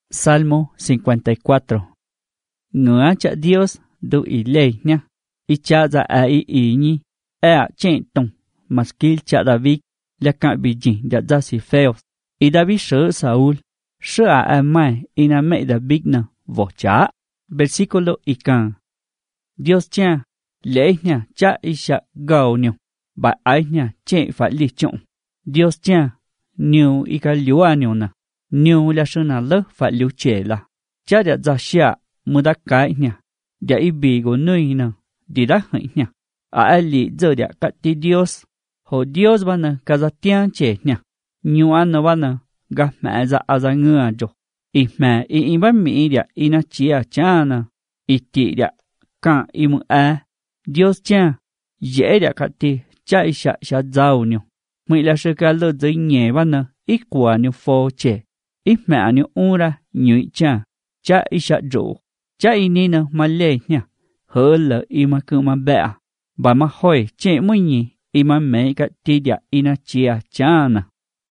Salmo 54. Ngửa cha Dios du y ley nha. Y cha za a y nhi. A chen tông. Masquil cha David. La cạn bị dình đã ra si feos. Y David sớ Saúl. Sớ a mai y na mẹ David na vỏ cha. Versículo y can. Dios cha. Lễ nha cha y sha gào nhiều. Bà ái nha chen phải li trọng. Dios cha. Nhiều y ca liu a nhiều na. Nhiều là sự nào lỡ phải liu trẻ là. Cha đã ra xia mù đã cái nha. Đã y bì của nơi nè. Đi đã hạnh nha. Ai li giờ đã cắt đi Dios. Hồ Dios bà nè cả ra tiếng trẻ nha. Nhiều anh bà nè. Gặp mẹ ra à ra ngừa cho. Y mẹ y bà mỹ đã y na chia cha nè. Y tị đã càng y mù a. Dios cha. Dễ đã cắt đi. Cha y xa giàu nhiều. Mình là sự cả lỡ dây nhẹ bà nè. Ít quả nhiều phô trẻ. Ít mẹ nhiều ưu ra nhiều cha. Cha y xa rủ. Cha y nê nè mà lê nha. Hơ lỡ y mà cứ mà bẹ. Bà mà hỏi trẻ mùi nhỉ. Y mà mẹ cả tì đạ y na chia cha nè.